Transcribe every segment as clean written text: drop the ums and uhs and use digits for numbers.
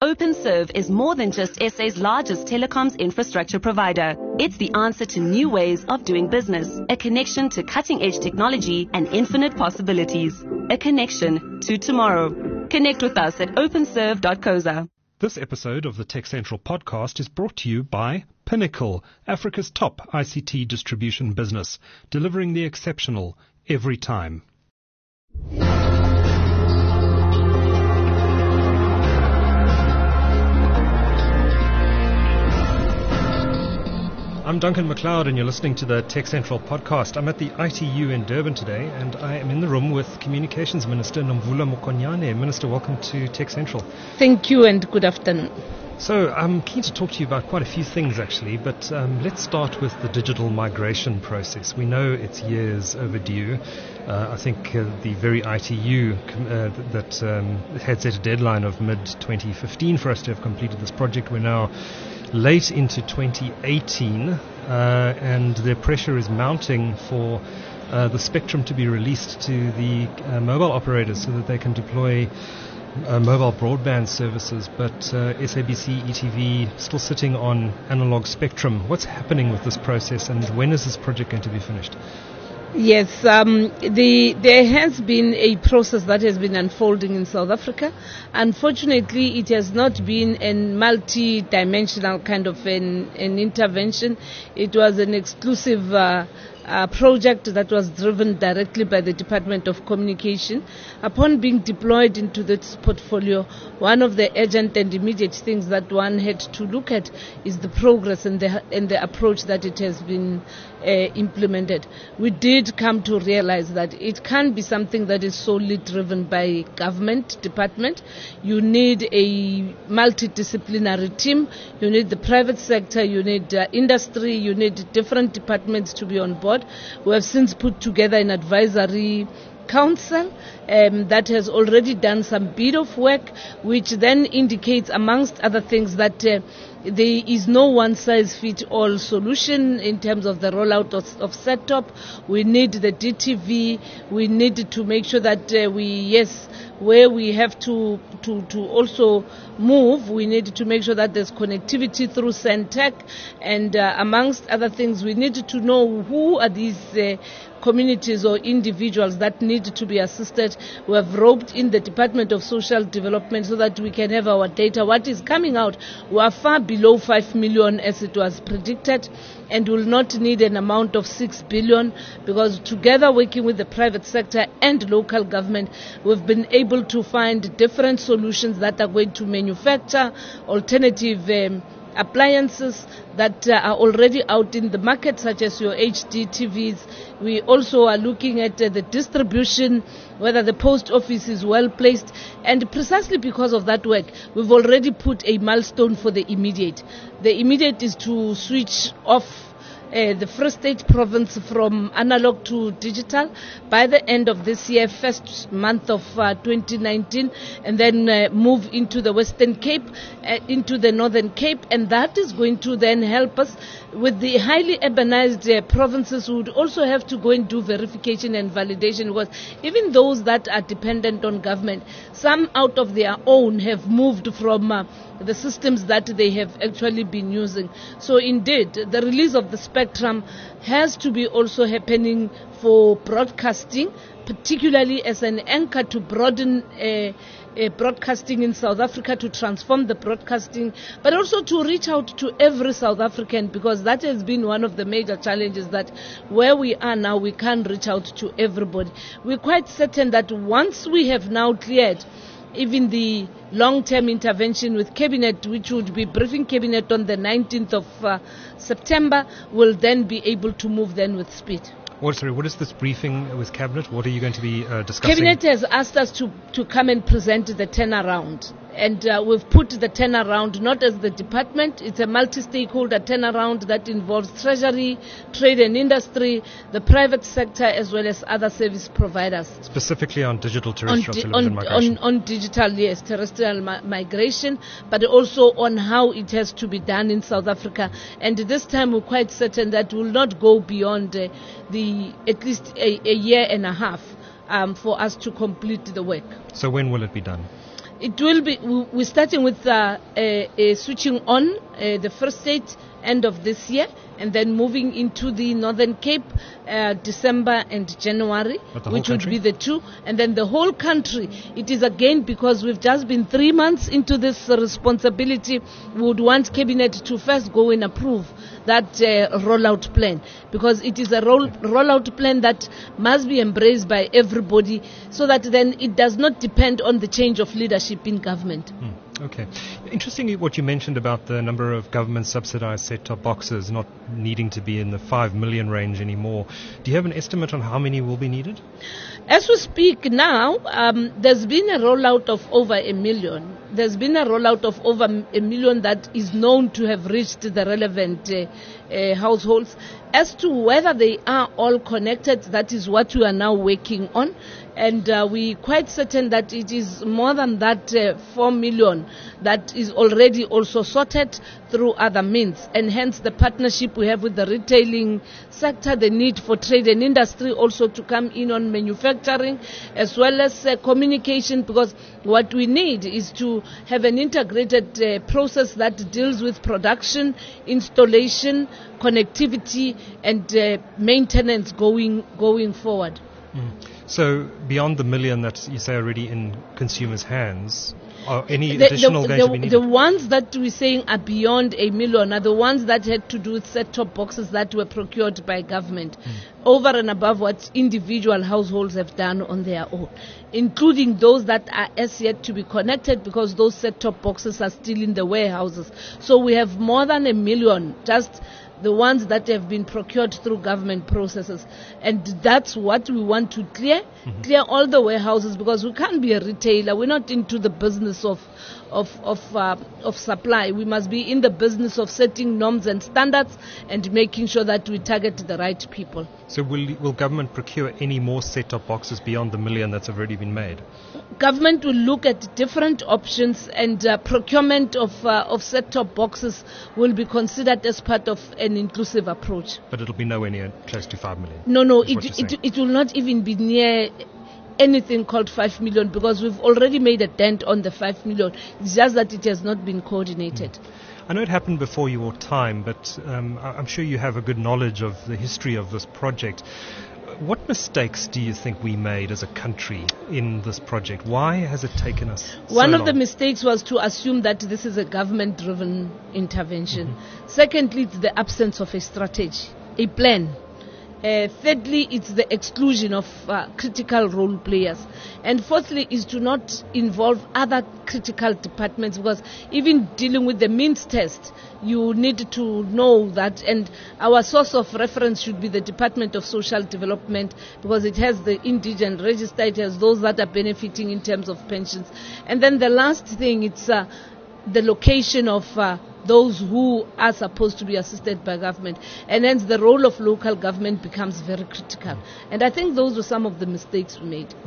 OpenServe is more than just SA's largest telecoms infrastructure provider. It's the answer to new ways of doing business, a connection to cutting-edge technology and infinite possibilities, a connection to tomorrow. Connect with us at openserve.coza. This episode of the Tech Central podcast is brought to you by Pinnacle, Africa's top ICT distribution business, delivering the exceptional every time. I'm Duncan McLeod and you're listening to the Tech Central podcast. I'm at the ITU in Durban today and I am in the room with Communications Minister Nomvula Mokonyane. Minister, welcome to Tech Central. Thank you and good afternoon. So I'm keen to talk to you about quite a few things actually, but let's start with the digital migration process. We know it's years overdue. I think the very ITU that had set a deadline of mid-2015 for us to have completed this project. We're now late into 2018 and the pressure is mounting for the spectrum to be released to the mobile operators so that they can deploy mobile broadband services, but SABC, ETV still sitting on analog spectrum. What's happening with this process and when is this project going to be finished? Yes, there has been a process that has been unfolding in South Africa. Unfortunately, it has not been a multi-dimensional kind of an intervention. It was an exclusive project that was driven directly by the Department of Communication. Upon being deployed into this portfolio, one of the urgent and immediate things that one had to look at is the progress and the approach that it has been implemented. We did come to realize that it can't be something that is solely driven by government department. You need a multidisciplinary team, you need the private sector, you need industry, you need different departments to be on board. We have since put together an advisory council that has already done some bit of work, which then indicates, amongst other things, that there is no one-size-fits-all solution in terms of the rollout of set-top. We need the DTV. We need to make sure that where we have to also move, we need to make sure that there's connectivity through Centec, and amongst other things, we need to know who are these communities or individuals that need to be assisted. We have roped in the Department of Social Development so that we can have our data. What is coming out, we are far below 5 million as it was predicted, and will not need an amount of 6 billion because together working with the private sector and local government, we've been able to find different solutions that are going to manufacture alternative appliances that are already out in the market, such as your HD TVs. We also are looking at the distribution, whether the post office is well placed, and precisely because of that work, we've already put a milestone for the immediate. The immediate is to switch off the Free State province from analog to digital by the end of this year, first month of 2019, and then move into the Western Cape, into the Northern Cape, and that is going to then help us with the highly urbanized provinces who would also have to go and do verification and validation, because even those that are dependent on government, some out of their own have moved from the systems that they have actually been using. So indeed, the release of the spectrum has to be also happening for broadcasting, particularly as an anchor to broaden broadcasting in South Africa, to transform the broadcasting, but also to reach out to every South African, because that has been one of the major challenges, that where we are now, we can't reach out to everybody. We're quite certain that once we have now cleared even the long-term intervention with Cabinet, which would be briefing Cabinet on the 19th of September, will then be able to move then with speed. What is this briefing with Cabinet? What are you going to be discussing? Cabinet has asked us to come and present the turnaround. And we've put the turnaround not as the department. It's a multi-stakeholder turnaround that involves Treasury, trade and industry, the private sector, as well as other service providers. Specifically on digital terrestrial television migration? On digital, yes, terrestrial migration, but also on how it has to be done in South Africa. And this time we're quite certain that will not go beyond at least a year and a half for us to complete the work. So when will it be done? It will be. We're starting with switching on the First State end of this year, and then moving into the Northern Cape December and January, which would be the two, and then the whole country. It is again because we've just been 3 months into this responsibility. We would want Cabinet to first go and approve that rollout plan, because it is a rollout plan that must be embraced by everybody, so that then it does not depend on the change of leadership in government. Okay. Interestingly, what you mentioned about the number of government subsidized set-top boxes not needing to be in the 5 million range anymore. Do you have an estimate on how many will be needed? As we speak now, there's been a rollout of over 1 million. There's been a rollout of over 1 million that is known to have reached the relevant households. As to whether they are all connected, that is what we are now working on. And we're quite certain that it is more than that 4 million that is already also sorted through other means. And hence the partnership we have with the retailing sector, the need for trade and industry also to come in on manufacturing, as well as communication, because what we need is to have an integrated process that deals with production, installation, connectivity, and maintenance going forward. So beyond the 1 million that you say already in consumers' hands, are any additional going to be needed? The ones that we're saying are beyond 1 million are the ones that had to do with set-top boxes that were procured by government, over and above what individual households have done on their own, including those that are as yet to be connected, because those set-top boxes are still in the warehouses. So we have more than 1 million, just the ones that have been procured through government processes. And that's what we want to clear all the warehouses, because we can't be a retailer. We're not into the business of supply. We must be in the business of setting norms and standards and making sure that we target the right people. So will government procure any more set-top boxes beyond the 1 million that's already been made? Government will look at different options, and procurement of set-top boxes will be considered as part of an inclusive approach. But it'll be nowhere near close to 5 million? No, it will not even be near anything called 5 million, because we've already made a dent on the 5 million. It's just that it has not been coordinated. I know it happened before your time, but I'm sure you have a good knowledge of the history of this project. What mistakes do you think we made as a country in this project? Why has it taken us so long? One of the mistakes was to assume that this is a government-driven intervention. Secondly, it's the absence of a strategy, a plan. Thirdly, it's the exclusion of critical role players. And fourthly, is to not involve other critical departments, because even dealing with the means test, you need to know that, and our source of reference should be the Department of Social Development, because it has the indigent register, it has those that are benefiting in terms of pensions. And then the last thing, it's the location of those who are supposed to be assisted by government, and hence the role of local government becomes very critical. And I think those were some of the mistakes we made.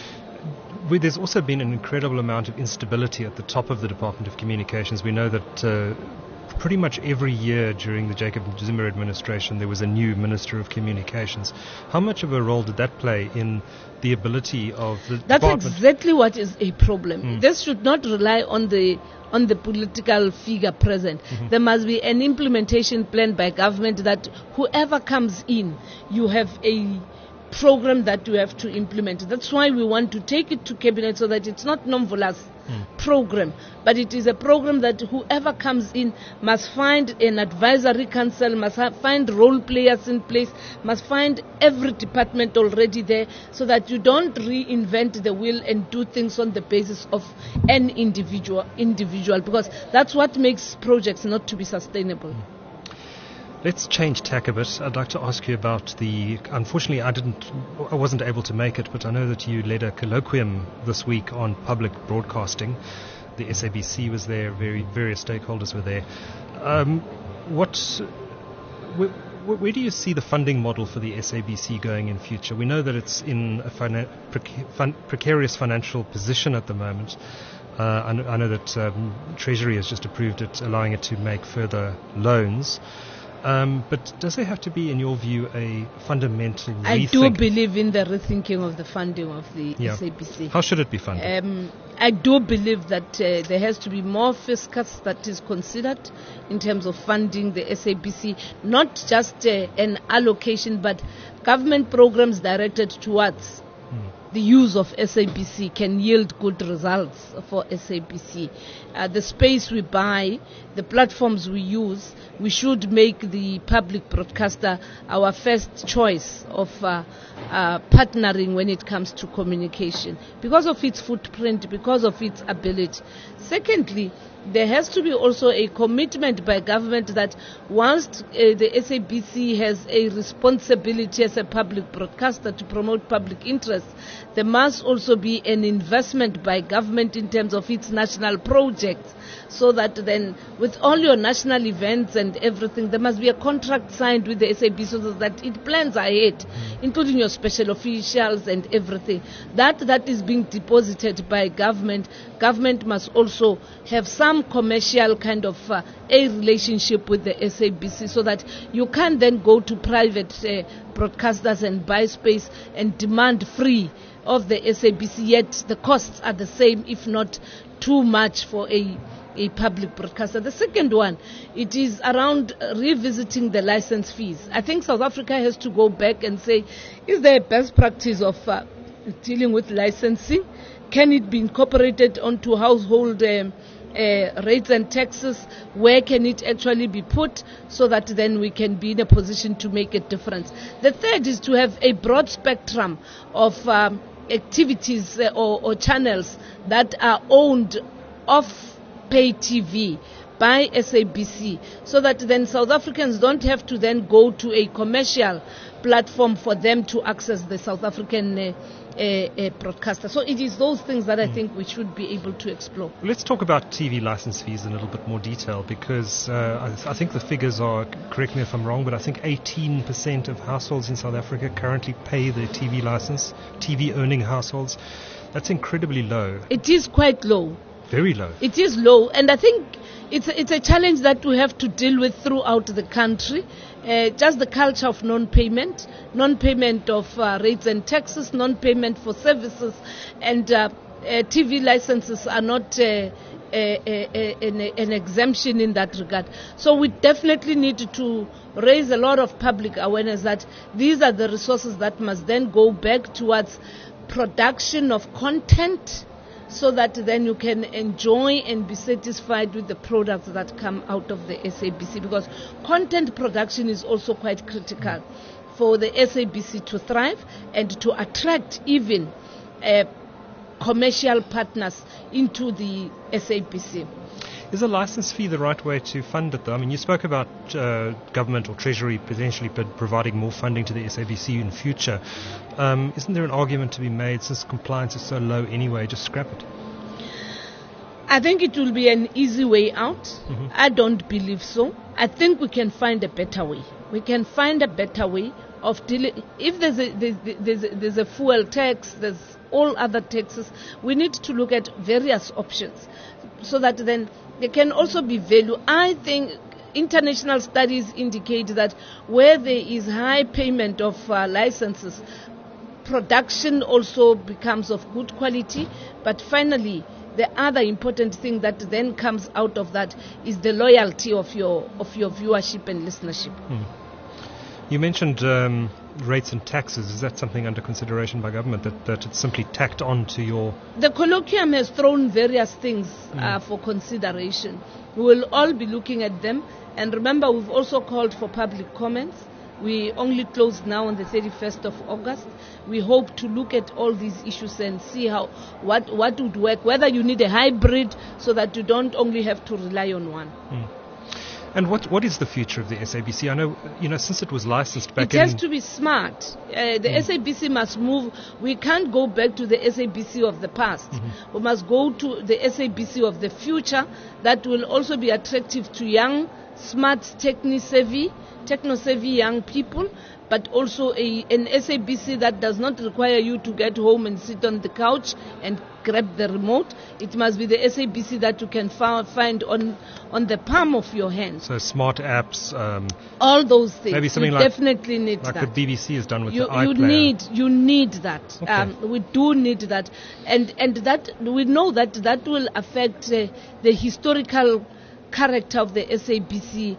There's also been an incredible amount of instability at the top of the Department of Communications. We know that pretty much every year during the Jacob Zuma administration there was a new Minister of Communications. How much of a role did that play in the ability of the That's department? exactly what is a problem. This should not rely on the political figure present. There must be an implementation plan by government that whoever comes in, you have a program that you have to implement. That's why we want to take it to cabinet, so that it's not Nomvula's program, but it is a program that whoever comes in must find an advisory council, must find role players in place, must find every department already there, so that you don't reinvent the wheel and do things on the basis of an individual, because that's what makes projects not to be sustainable. Let's change tack a bit. I'd like to ask you about unfortunately I wasn't able to make it, but I know that you led a colloquium this week on public broadcasting. The SABC was there, various stakeholders were there. Where do you see the funding model for the SABC going in future? We know that it's in a precarious financial position at the moment. I know that Treasury has just approved it, allowing it to make further loans. But does there have to be, in your view, a fundamental rethink? I do believe in the rethinking of the funding of the SABC. How should it be funded? I do believe that there has to be more fiscus that is considered in terms of funding the SABC, not just an allocation, but government programs directed towards the use of SABC can yield good results for SABC. The space we buy, the platforms we use, we should make the public broadcaster our first choice of partnering when it comes to communication, because of its footprint, because of its ability. Secondly, there has to be also a commitment by government that whilst the SABC has a responsibility as a public broadcaster to promote public interest, there must also be an investment by government in terms of its national projects, so that then with all your national events and everything, there must be a contract signed with the SABC so that it plans ahead, including your special officials and everything. That is being deposited by government. Government must also have some commercial kind of a relationship with the SABC, so that you can then go to private broadcasters and buy space and demand free of the SABC, yet the costs are the same, if not too much for a public broadcaster. The second one, it is around revisiting the license fees. I think South Africa has to go back and say, is there a best practice of dealing with licensing? Can it be incorporated onto household rates and taxes? Where can it actually be put, so that then we can be in a position to make a difference? The third is to have a broad spectrum of activities or channels that are owned off pay TV by SABC, so that then South Africans don't have to then go to a commercial platform for them to access the South African broadcaster. So it is those things that I think we should be able to explore. Let's talk about TV license fees in a little bit more detail, because I think the figures are, correct me if I'm wrong, but I think 18% of households in South Africa currently pay their TV license, TV earning households. That's incredibly low. It is quite low. Very low. It is low, and I think it's a challenge that we have to deal with throughout the country. Just the culture of non-payment of rates and taxes, non-payment for services, and TV licenses are not an exemption in that regard. So we definitely need to raise a lot of public awareness that these are the resources that must then go back towards production of content, so that then you can enjoy and be satisfied with the products that come out of the SABC, because content production is also quite critical for the SABC to thrive and to attract even commercial partners into the SABC. Is a license fee the right way to fund it, though? I mean, you spoke about government or Treasury potentially providing more funding to the SABC in future. Isn't there an argument to be made, since compliance is so low anyway, just scrap it? I think it will be an easy way out. I don't believe so. I think we can find a better way. We can find a better way of dealing. If there's a fuel tax, there's all other taxes, we need to look at various options, so that then there can also be value. I think international studies indicate that where there is high payment of licenses, production also becomes of good quality. But finally, the other important thing that then comes out of that is the loyalty of your viewership and listenership. You mentioned rates and taxes. Is that something under consideration by government, that it's simply tacked on to your... The colloquium has thrown various things for consideration. We will all be looking at them. And remember, we've also called for public comments. We only closed now on the 31st of August. We hope to look at all these issues and see what would work, whether you need a hybrid so that you don't only have to rely on one. And what is the future of the SABC? I know, since it was licensed back in... It has to be smart. The SABC must move. We can't go back to the SABC of the past. We must go to the SABC of the future that will also be attractive to young, smart, techno-savvy young people, but also an SABC that does not require you to get home and sit on the couch and grab the remote. It must be the SABC that you can find on the palm of your hand. So smart apps. All those things. Maybe something you like definitely need like that. the BBC has done with You the iPlayer. you need that. Okay. We do need that, and that we know that will affect the historical character of the SABC.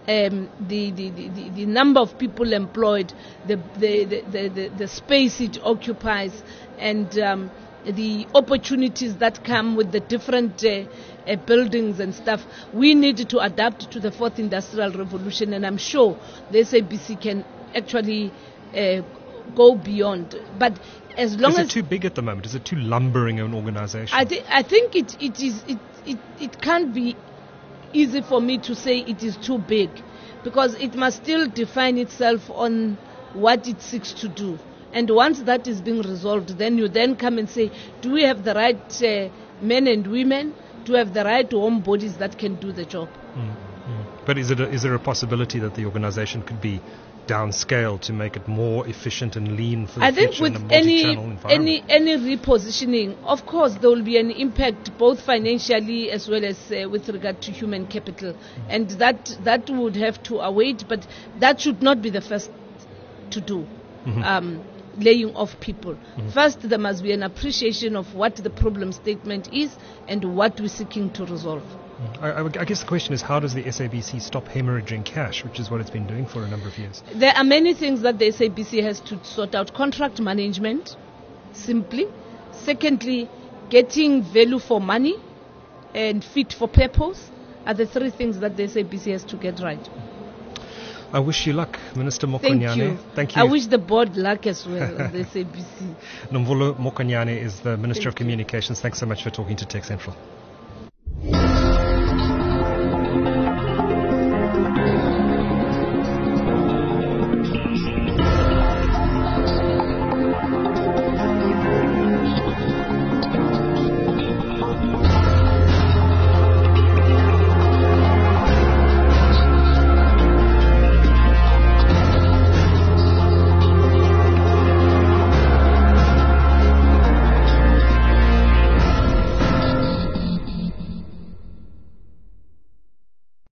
The number of people employed, the space it occupies, and the opportunities that come with the different buildings and stuff. We need to adapt to the fourth industrial revolution, and I'm sure the SABC can actually go beyond. But as long is as it too big at the moment? Is it too lumbering an organization? I think it can't be easy for me to say it is too big, because it must still define itself on what it seeks to do. And once that is being resolved, then you then come and say, do we have the right men and women? Do we have the right home bodies that can do the job? But is there a possibility that the organization could be downscaled to make it more efficient and lean for the future in a multi-channel environment? any repositioning, of course, there will be an impact both financially as well as with regard to human capital, and that would have to await, but that should not be the first to do. Laying off people. First, there must be an appreciation of what the problem statement is and what we're seeking to resolve. I guess the question is, how does the SABC stop hemorrhaging cash, which is what it's been doing for a number of years? There are many things that the SABC has to sort out. Contract management, simply. Secondly, getting value for money and fit for purpose are the three things that the SABC has to get right. I wish you luck, Minister Mokonyane. Thank you. I wish the board luck as well, the SABC. Nomvula Mokonyane is the Minister of Communications. Thanks so much for talking to Tech Central.